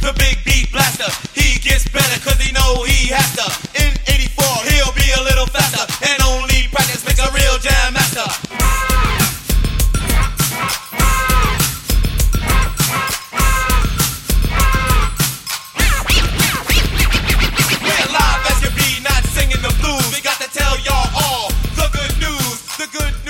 the big beat blaster. He gets better cause he know he has to. In 84 he'll be a little faster, and only practice makes a real jam master. We're live as you be, not singing the blues. We got to tell y'all all the good news, the good news.